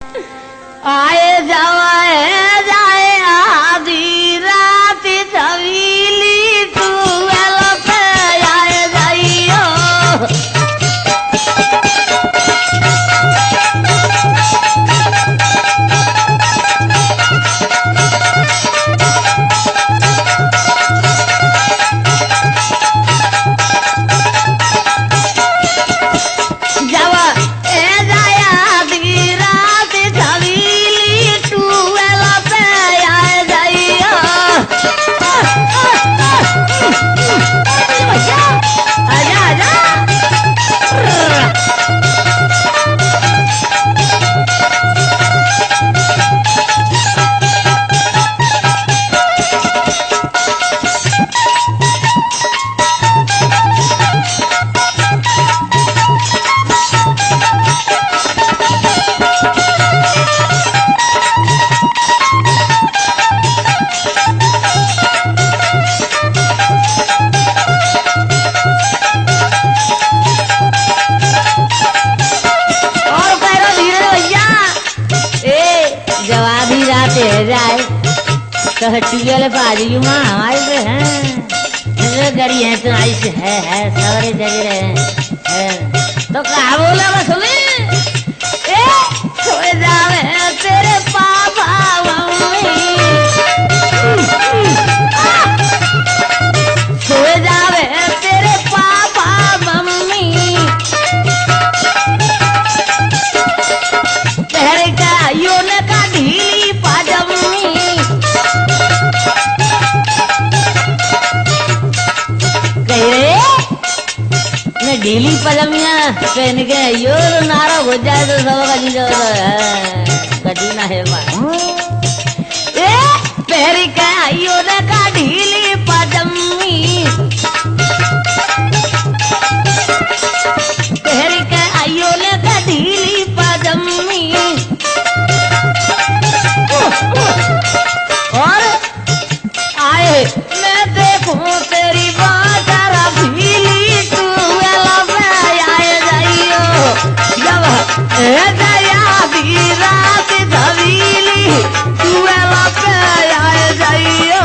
आए जाए जाए आधी रात छवीली तू पे आए जाइयो ट्यूबवेल पे आ जाइए माँ हमारे पे हैं गड़ी है तो आई से है सवरे जगह है तो कहा बोला बस सोए जावे तेरे पापा मम्मी सोए जावे तेरे पापा मम्मी तेरे का यो ने का ढीली पाजम्मी ढीली पजामिया पहन के यो नारा हो जाए तो सब कठिन है पहरी का यो का ढीली पजामी पहरी का यो का ढीली पजामी और आए मैं देखूं तेरी बात भीली रात धवीली तू पे आए जाइयो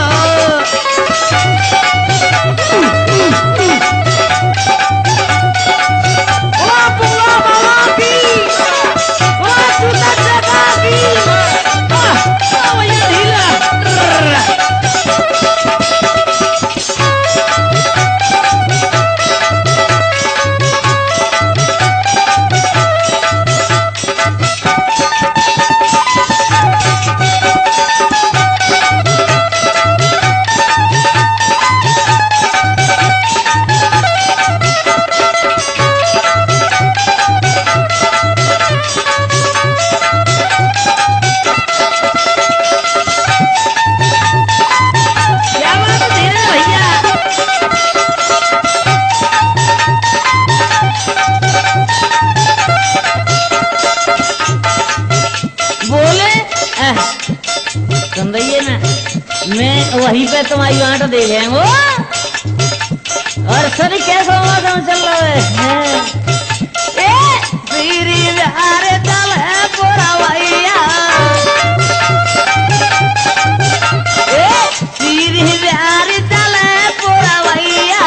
वहीं पे तुम्हारी आंट देखेंगे और सभी कैसा मौसम चल रहा है चल है पूरा भैया चल है पूरा भैया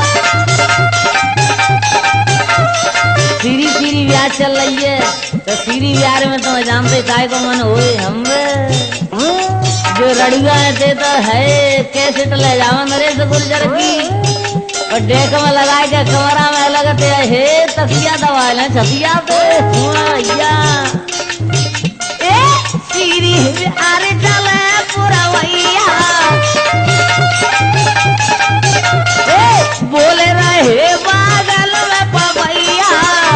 सीरी ब्याह चल रही है तो सीरी ब्याह में तुम्हें जानते काय को मन होए हम जो रड़ुआ थे तो है कैसे तो ले जावा नरेश गुर्जर की और डेक में लगा के कमरा में लगते है तकिया दबा ले छतिया पे भैया सीरी अरे चले पूरा भैया बोले रहे बादल में पवैया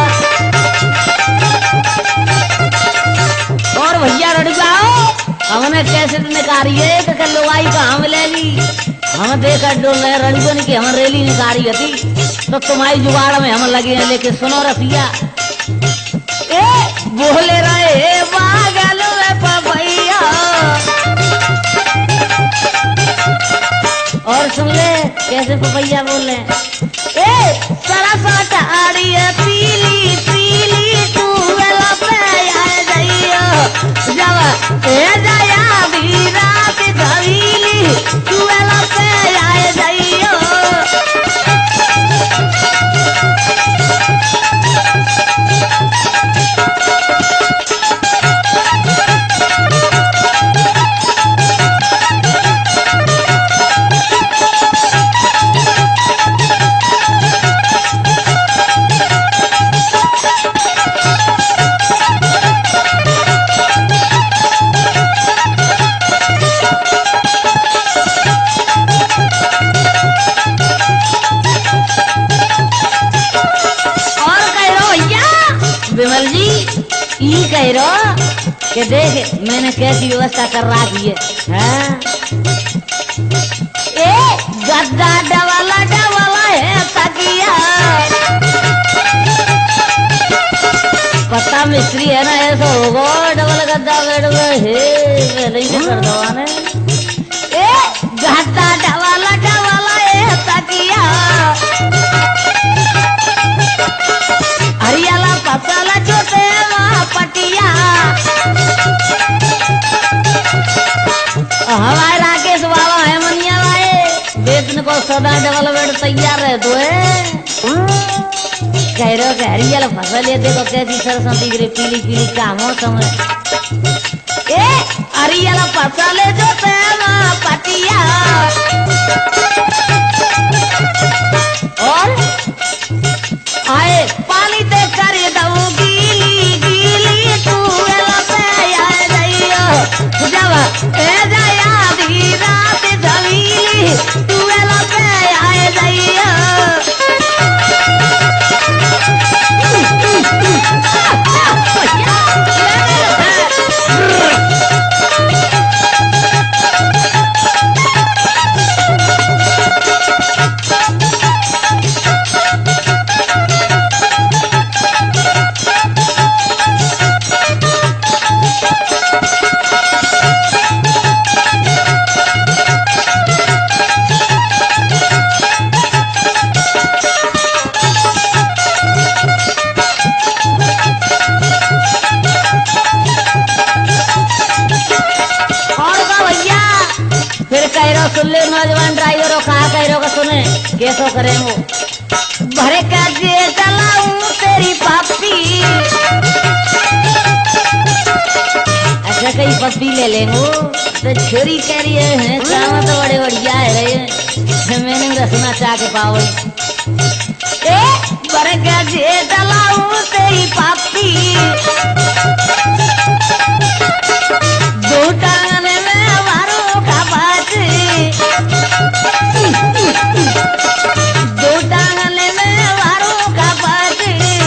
और भैया रड़ुआ हमने कैसे निकाली है तो लोगाई का हम ले ली हम देखा डोले रड़गन की हम रैली निकाली थी तो तुम्हारी जुगाड़ में हम लगे हैं लेके सुनो रसिया बोले रहे पागल भैया और सुन ले कैसे पपैया बोल रहे सरसों पीली पीली तू पे जाइयो जब ए जाया भी रात धवीली तुएला पे आए जाइयो विमल जी ये कह रहा कि देख मैंने कैसी व्यवस्था कर रखी है ए गद्दा डवाला है तकिया पता मिस्त्री है ना ऐसा होगा डबल गद्दा बैठ गए हे नहीं कर दो ने ए गद्दा डवाला है तकिया हरियाला फसल जोते पटिया हमारे राकेश बाबा है मनिया लाए बेचने को सदा डबल बेड तैयार है तो कह रहे हो कि हरियाला फसल ये देखो कैसी सरसों दिख रही पीली पीली का मौसम है ए हरियाला फसल जोते पटिया और आए पानी ते कर दऊ गीली गीली तू एला पे आए जाइयो जब ए जाया दी रात धवीली तू एला पे आए जाइयो सुन ले नौजवान ड्राइवरों कहा कह रहे सुने कैसो करें वो भरे का जे चलाऊं तेरी पापी ऐसा कई पप्पी ले लेंगे तो छोरी कह रही है चावा तो बड़े बढ़िया है रहे मैंने रसना चाह के पाओ ए भरे का जे चलाऊं तेरी पापी दो टांगने में हमारों का बात दो टांगने में हमारों का बात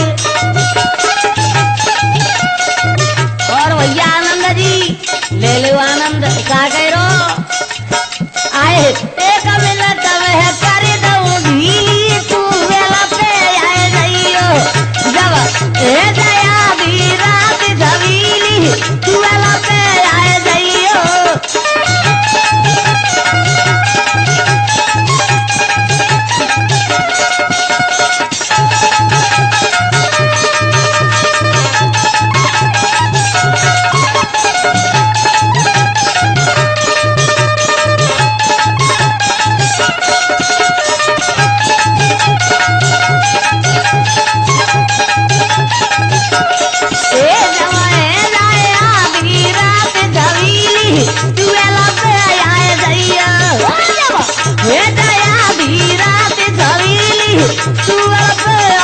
और भैया आनंद जी ले लो आनंद क्या कह रो आए एक मिनट वह कर दऊं ढीली तू वेला पे आए जाइयो जब ए जाया भी रात धवीली तू वेला पे आए जाइयो तू